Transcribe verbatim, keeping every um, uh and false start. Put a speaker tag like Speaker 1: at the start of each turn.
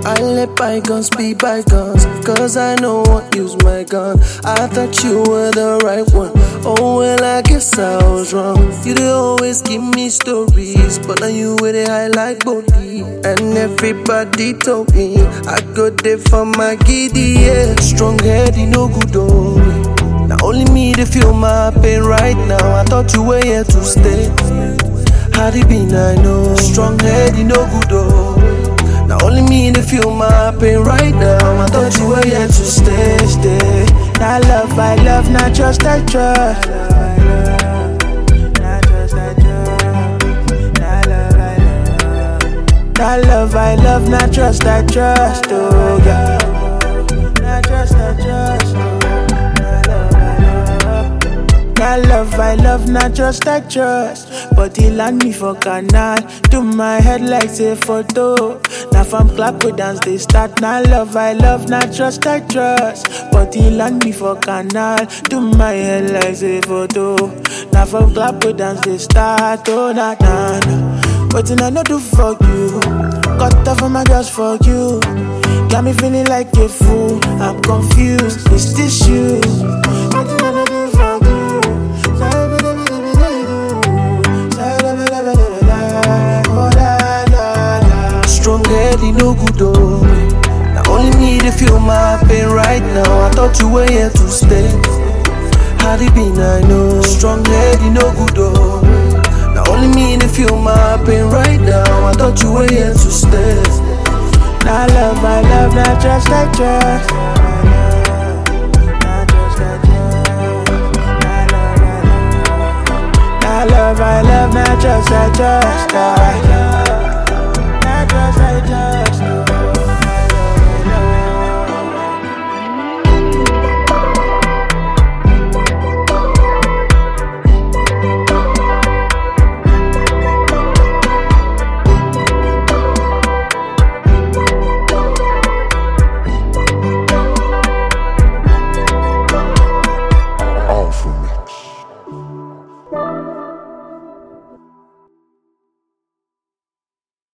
Speaker 1: I let bygones be bygones, cause I know won't use my gun. I thought you were the right one. Oh well, I guess I was wrong. You did always give me stories, but now you with it high like body. And everybody told me I got there for my giddy, yeah. Strong heady, no good oh. Now only me to feel my pain right now. I thought you were here to stay. Had it been I know. Strong heady, no good oh. Now only me to feel my pain right now. I thought you were here to stay, stay.
Speaker 2: Not love, I love, not trust, I trust. Not love, I love, not trust, I trust. Oh yeah. Not trust, I trust. Not love, I love, not trust, I trust. But he land me for canal. Do my head like say photo. Now from clap we dance they start. Not love, I love, not trust, I trust. But he land me for canal. Do my head like say photo. Now from clap we dance they start. Oh na na na. But I know do for you. Cut off of my girls for you. Got me feeling like a fool. I'm confused. Is this you? But I know do for you.
Speaker 1: Strong heady, no good oh. Now only me to feel my pain right now. I thought you were here to stay. Had it been I know. Strong heady, no good oh. Now only me to feel my pain right now. I thought you were here to stay.
Speaker 2: Not love, I love, not trust, I trust. Not love, I love, not trust, I trust.